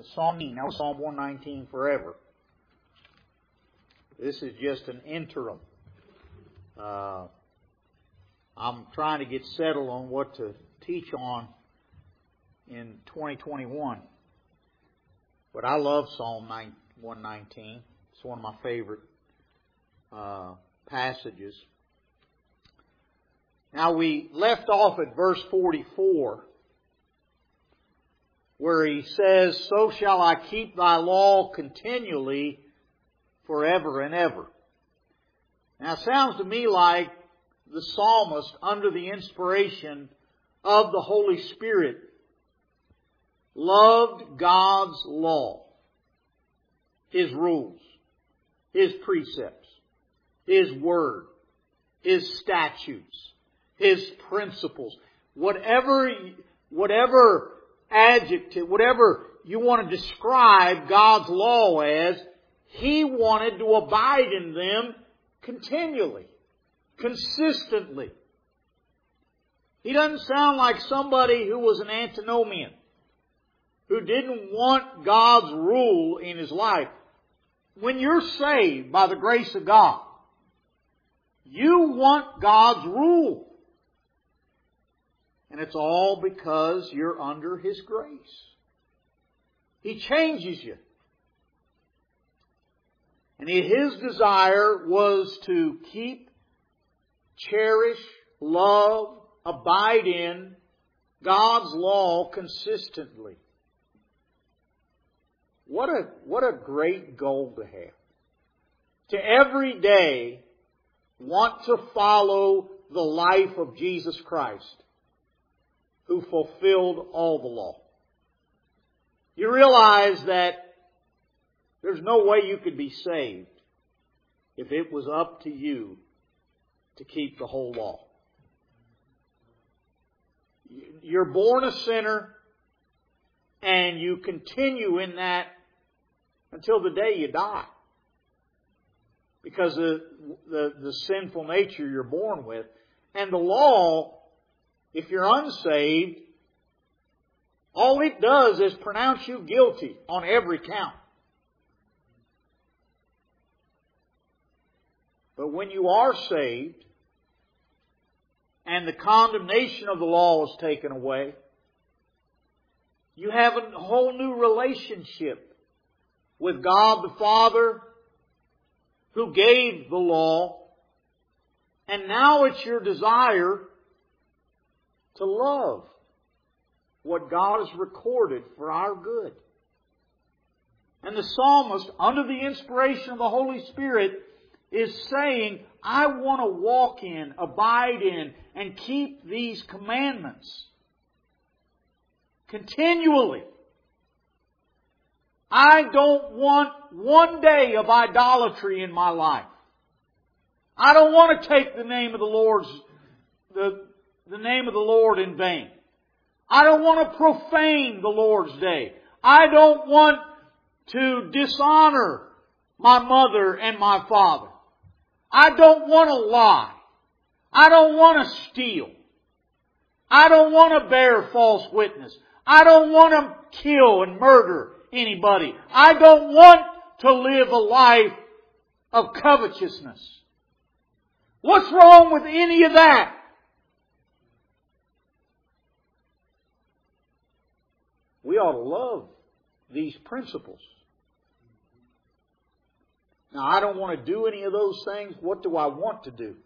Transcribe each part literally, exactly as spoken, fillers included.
Psalm, now Psalm one nineteen forever. This is just an interim. Uh, I'm trying to get settled on what to teach on in twenty twenty-one. But I love Psalm one nineteen. It's one of my favorite uh, passages. Now we left off at verse forty-four, where he says, "So shall I keep thy law continually forever and ever." Now it sounds to me like the psalmist, under the inspiration of the Holy Spirit, loved God's law, His rules, His precepts, His Word, His statutes, His principles. Whatever, whatever adjective, whatever you want to describe God's law as, He wanted to abide in them continually, consistently. He doesn't sound like somebody who was an antinomian, who didn't want God's rule in his life. When you're saved by the grace of God, you want God's rule. And it's all because you're under His grace. He changes you. And His desire was to keep, cherish, love, abide in God's law consistently. What a, what a great goal to have. To every day want to follow the life of Jesus Christ, who fulfilled all the law. You realize that there's no way you could be saved if it was up to you to keep the whole law. You're born a sinner, and you continue in that until the day you die. Because of the, the sinful nature you're born with. And the law, if you're unsaved, all it does is pronounce you guilty on every count. But when you are saved, and the condemnation of the law is taken away, you have a whole new relationship with God the Father, who gave the law. And now it's your desire to love what God has recorded for our good. And the psalmist, under the inspiration of the Holy Spirit, is saying, I want to walk in, abide in, and keep these commandments continually. I don't want one day of idolatry in my life. I don't want to take the name of the Lord's, the, the name of the Lord in vain. I don't want to profane the Lord's day. I don't want to dishonor my mother and my father. I don't want to lie. I don't want to steal. I don't want to bear false witness. I don't want to kill and murder anybody. I don't want to live a life of covetousness. What's wrong with any of that? We ought to love these principles. Now, I don't want to do any of those things. What do I want to do?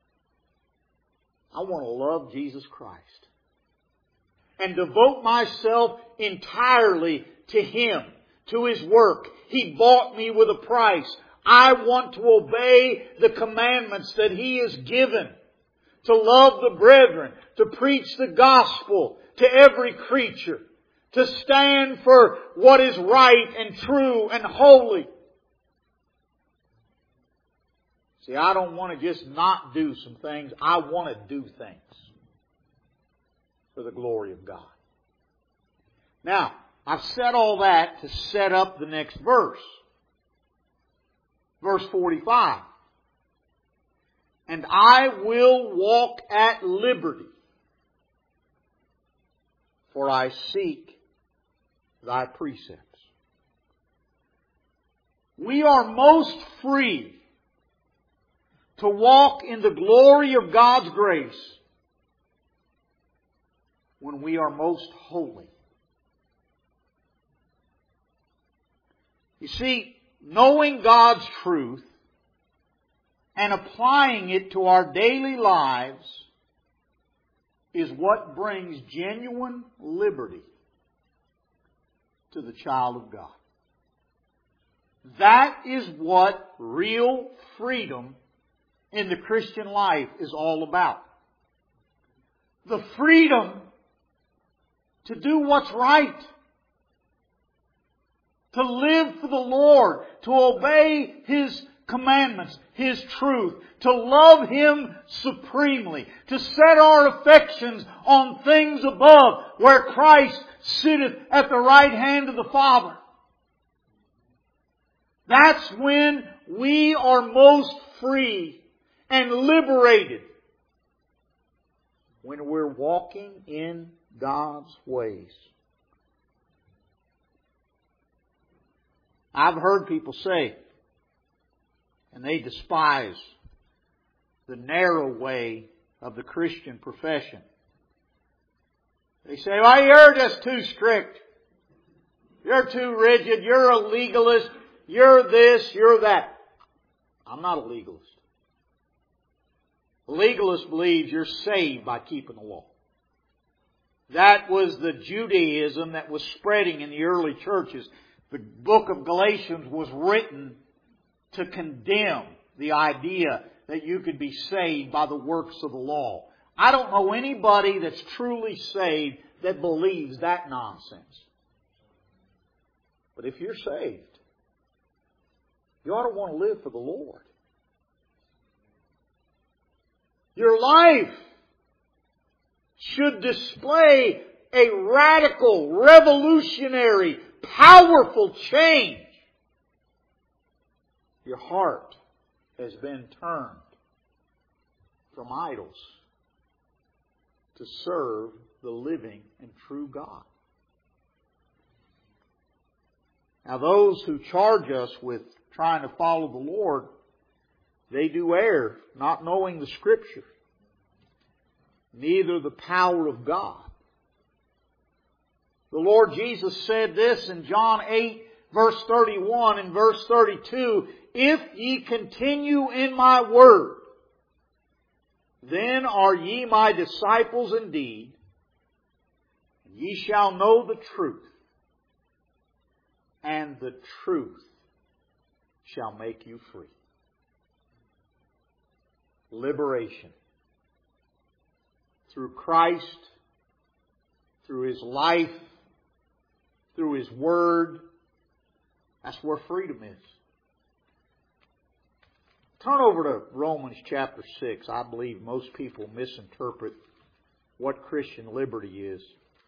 I want to love Jesus Christ and devote myself entirely to Him, to His work. He bought me with a price. I want to obey the commandments that He has given, to love the brethren, to preach the gospel to every creature, to stand for what is right and true and holy. See, I don't want to just not do some things. I want to do things for the glory of God. Now, I've said all that to set up the next verse. Verse forty-five. And I will walk at liberty, for I seek Thy precepts. We are most free to walk in the glory of God's grace when we are most holy. You see, knowing God's truth and applying it to our daily lives is what brings genuine liberty to the child of God. That is what real freedom in the Christian life is all about. The freedom to do what's right. To live for the Lord. To obey His commandments. His truth. To love Him supremely. To set our affections on things above, where Christ sitteth at the right hand of the Father. That's when we are most free and liberated. When we're walking in God's ways. I've heard people say, and they despise the narrow way of the Christian profession. They say, well, you're just too strict. You're too rigid. You're a legalist. You're this, you're that. I'm not a legalist. A legalist believes you're saved by keeping the law. That was the Judaism that was spreading in the early churches. The book of Galatians was written to condemn the idea that you could be saved by the works of the law. I don't know anybody that's truly saved that believes that nonsense. But if you're saved, you ought to want to live for the Lord. Your life should display a radical, revolutionary, powerful change. Your heart has been turned from idols to serve the living and true God. Now those who charge us with trying to follow the Lord, they do err, not knowing the Scripture, neither the power of God. The Lord Jesus said this in John eight, verse thirty-one and verse thirty-two, if ye continue in my word, then are ye my disciples indeed, and ye shall know the truth, and the truth shall make you free. Liberation. Through Christ, through His life, through His Word. That's where freedom is. Turn over to Romans chapter six. I believe most people misinterpret what Christian liberty is.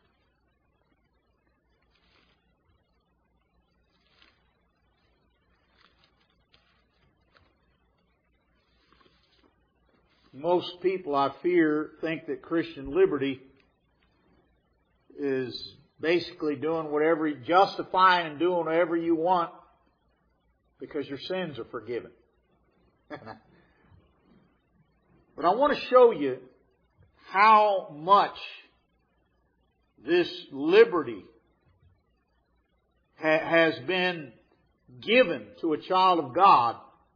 Most people, I fear, think that Christian liberty is basically doing whatever, justifying and doing whatever you want because your sins are forgiven. But I want to show you how much this liberty ha- has been given to a child of God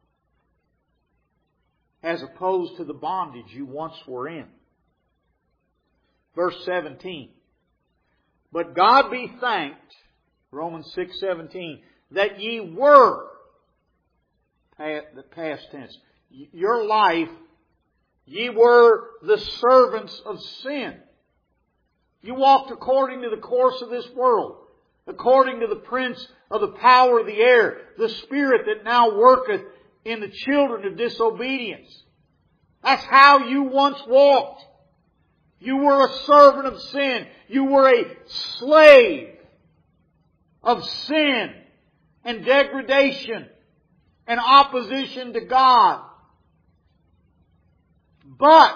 as opposed to the bondage you once were in. Verse seventeen. But God be thanked, Romans six seventeen, that ye were, the past tense, your life, ye were the servants of sin. You walked according to the course of this world, according to the prince of the power of the air, the spirit that now worketh in the children of disobedience. That's how you once walked. You were a servant of sin. You were a slave of sin and degradation and opposition to God. But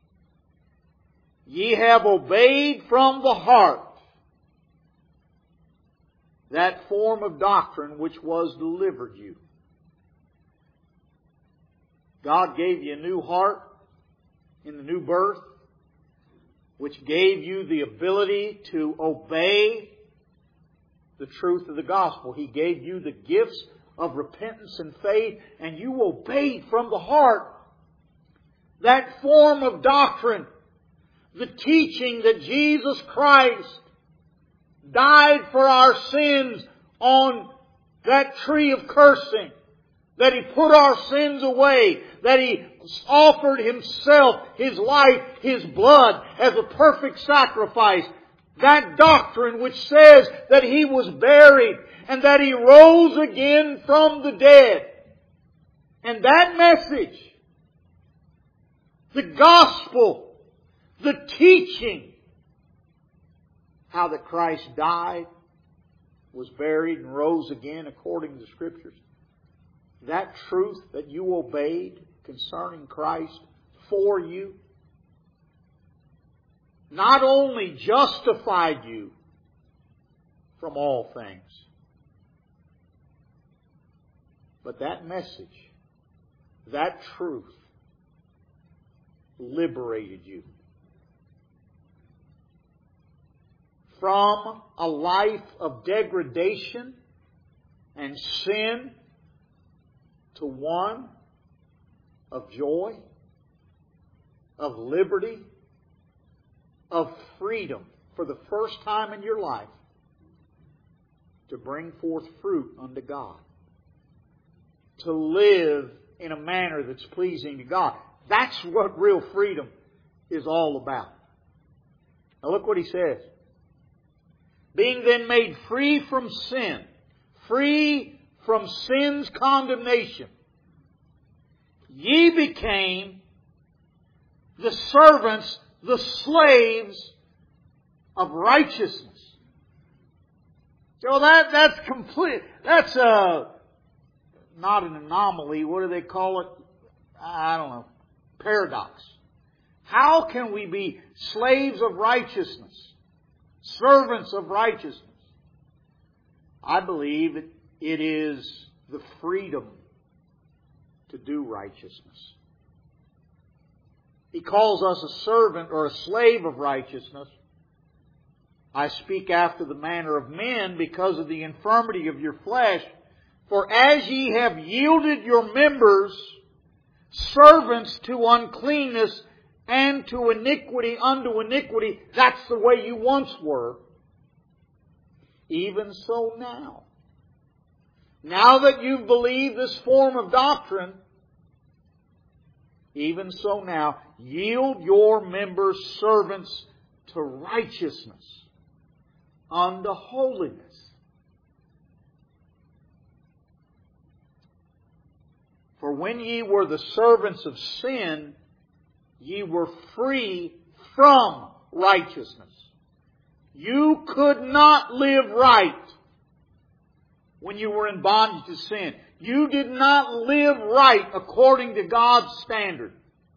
ye have obeyed from the heart that form of doctrine which was delivered you. God gave you a new heart in the new birth, which gave you the ability to obey the truth of the gospel. He gave you the gifts of repentance and faith, and you obeyed from the heart that form of doctrine, the teaching that Jesus Christ died for our sins on that tree of cursing, that He put our sins away, that He offered Himself, His life, His blood as a perfect sacrifice. That doctrine which says that He was buried and that He rose again from the dead. And that message, the gospel, the teaching, how that Christ died, was buried and rose again according to the Scriptures. That truth that you obeyed concerning Christ for you not only justified you from all things, but that message, that truth, liberated you from a life of degradation and sin to one of joy, of liberty, of freedom for the first time in your life to bring forth fruit unto God. To live in a manner that's pleasing to God. That's what real freedom is all about. Now look what he says. Being then made free from sin, free from sin's condemnation, ye became the servants, the slaves of righteousness. So that, that's complete, that's a, not an anomaly, what do they call it? I don't know, paradox. How can we be slaves of righteousness? Servants of righteousness? I believe it, it is the freedom to do righteousness. He calls us a servant or a slave of righteousness. I speak after the manner of men because of the infirmity of your flesh. For as ye have yielded your members servants to uncleanness and to iniquity unto iniquity, that's the way you once were, even so now. Now that you've believed this form of doctrine, even so now, yield your members servants to righteousness, unto holiness. For when ye were the servants of sin, ye were free from righteousness. You could not live right when you were in bondage to sin. You did not live right according to God's standard.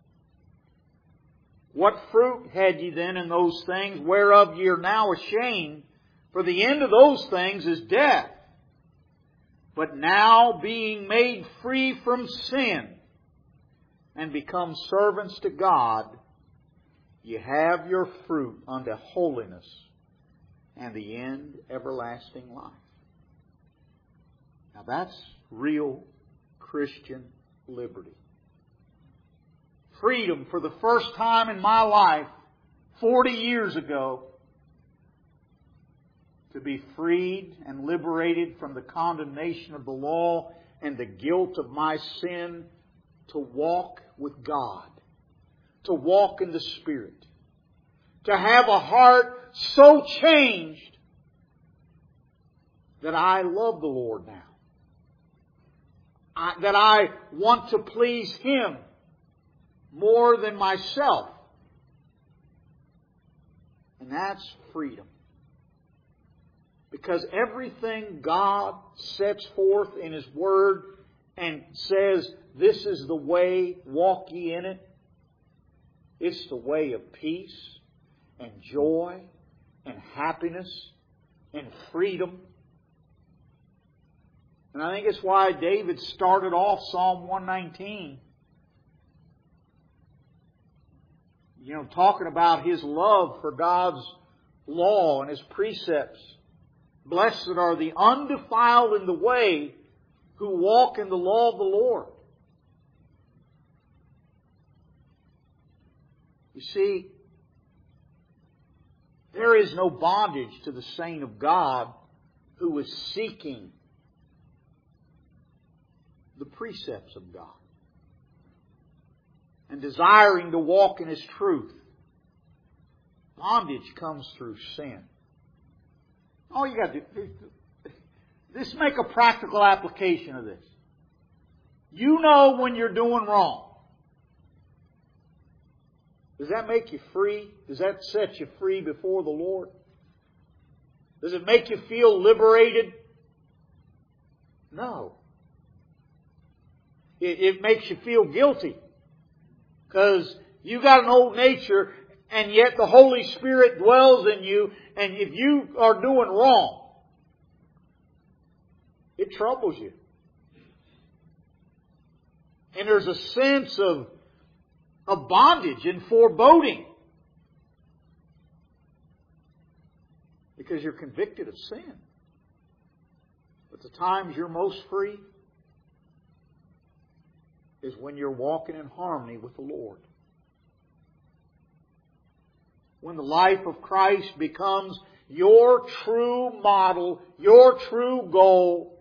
What fruit had ye then in those things whereof ye are now ashamed? For the end of those things is death. But now being made free from sin and become servants to God, ye have your fruit unto holiness and the end everlasting life. Now that's real Christian liberty. Freedom for the first time in my life, forty years ago, to be freed and liberated from the condemnation of the law and the guilt of my sin, to walk with God, to walk in the Spirit, to have a heart so changed that I love the Lord now, I, that I want to please Him more than myself. And that's freedom. Because everything God sets forth in His Word and says, this is the way, walk ye in it. It's the way of peace and joy and happiness and freedom And I think it's why David started off Psalm one nineteen. You know, talking about his love for God's law and His precepts. Blessed are the undefiled in the way who walk in the law of the Lord. You see, there is no bondage to the saint of God who is seeking the precepts of God and desiring to walk in His truth. Bondage comes through sin. All you got to do, let's make a practical application of this. You know when you're doing wrong. Does that make you free? Does that set you free before the Lord? Does it make you feel liberated? No. It, it makes you feel guilty. Because you got an old nature, and yet the Holy Spirit dwells in you, and if you are doing wrong, it troubles you. And there's a sense of, of bondage and foreboding. Because you're convicted of sin. But the times you're most free is when you're walking in harmony with the Lord. When the life of Christ becomes your true model, your true goal,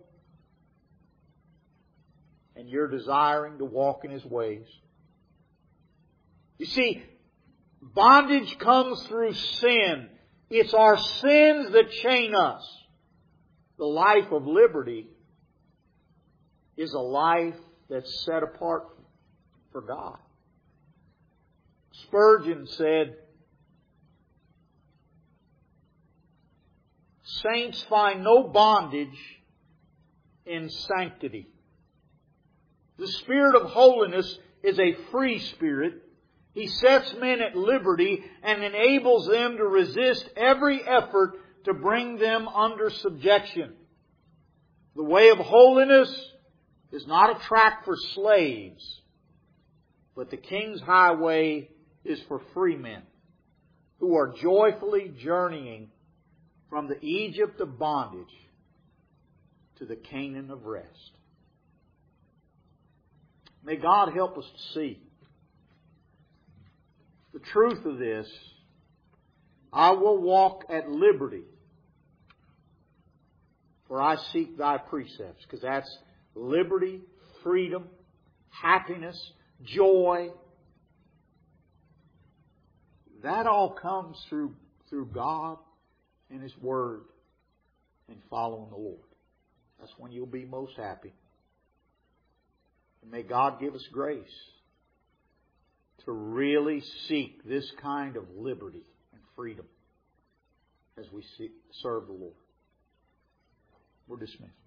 and you're desiring to walk in His ways. You see, bondage comes through sin. It's our sins that chain us. The life of liberty is a life that's set apart for God. Spurgeon said, saints find no bondage in sanctity. The Spirit of holiness is a free Spirit. He sets men at liberty and enables them to resist every effort to bring them under subjection. The way of holiness is not a track for slaves, but the King's highway is for free men who are joyfully journeying from the Egypt of bondage to the Canaan of rest. May God help us to see the truth of this. I will walk at liberty, for I seek Thy precepts. Because that's liberty, freedom, happiness, joy. That all comes through, through God and His Word and following the Lord. That's when you'll be most happy. And may God give us grace to really seek this kind of liberty and freedom as we seek, serve the Lord. We're dismissed.